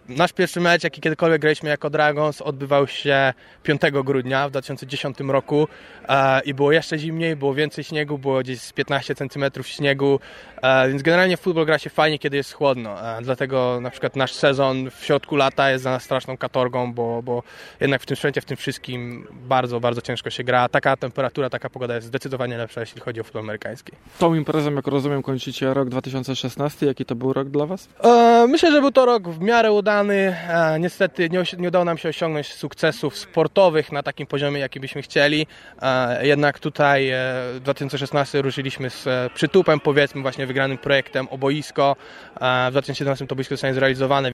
Nasz pierwszy mecz, jaki kiedykolwiek graliśmy jako Dragons, odbywał się 5 grudnia w 2010 roku i było jeszcze zimniej, było więcej śniegu, było gdzieś z 15 cm śniegu, więc generalnie w futbol gra się fajnie, kiedy jest chłodno. Dlatego na przykład nasz sezon w środku lata jest za nas straszną katorgą, bo jednak w tym sprzęcie, w tym wszystkim bardzo, bardzo ciężko się gra. Taka temperatura, taka pogoda jest zdecydowanie lepsza, jeśli chodzi o futbol amerykański. Tą imprezą, jak rozumiem, kończycie rok 2016. Jaki to był rok dla Was? Myślę, że był to rok w miarę udany. Niestety nie udało nam się osiągnąć sukcesów sportowych na takim poziomie, jaki byśmy chcieli. Jednak tutaj w 2016 ruszyliśmy z przytupem, powiedzmy, właśnie wygranym projektem o boisko. W 2017 to boisko zostanie zrealizowane.